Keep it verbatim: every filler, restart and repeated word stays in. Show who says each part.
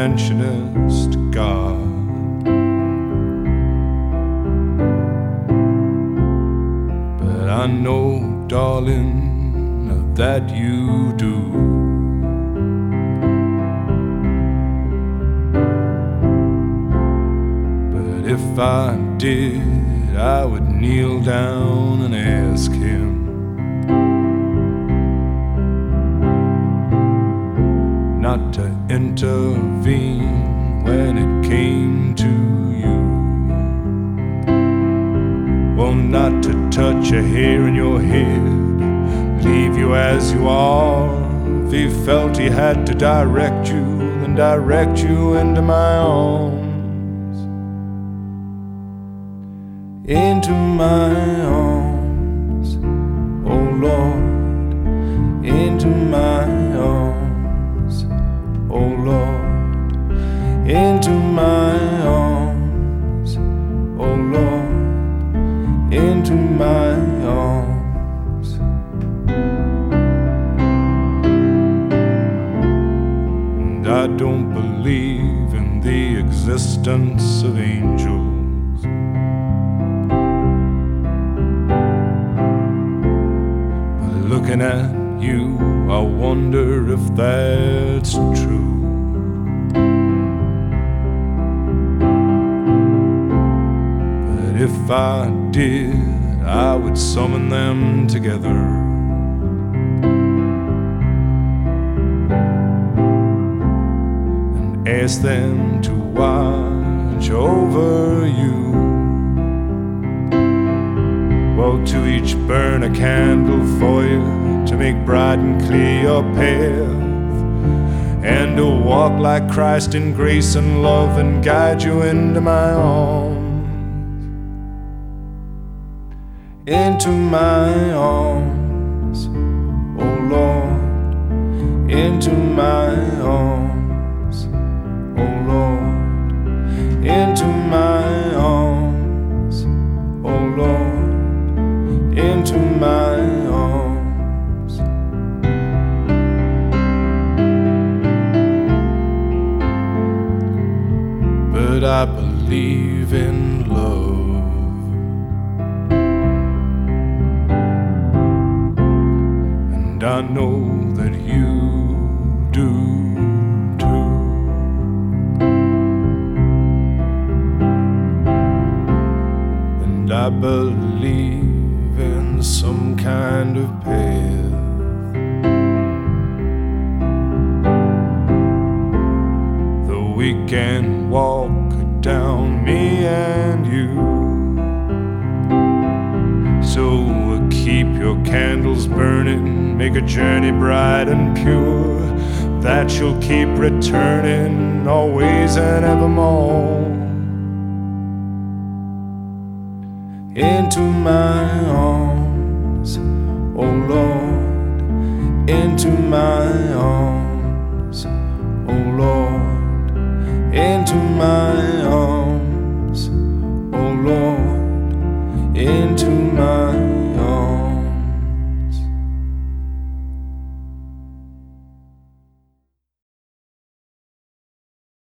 Speaker 1: interventionist God. But I know, darling, that you do. But if I did, I would kneel down and ask him not to intervene when it came to you. Well, not to touch a hair in your head, leave you as you are. If he felt he had to direct you, then direct you into my arms. Into my arms, oh Lord, into my arms, oh Lord, into my arms, oh Lord, into my arms. And I don't believe in the existence of angels. Looking at you, I wonder if that's true. But if I did, I would summon them together and ask them to watch over you. Well, to each burn a candle for you, to make bright and clear your path, and to walk like Christ in grace and love and guide you into my arms. Into my arms, oh Lord, into my arms, oh Lord, into my arms, oh Lord, into my arms. But I believe in love, and I know that you do too. And I believe in some kind of path that we can walk down, me and you. So keep your candles burning, make a journey bright and pure, that you'll keep returning always and evermore. Into my arms, oh Lord, into my arms, oh Lord, into my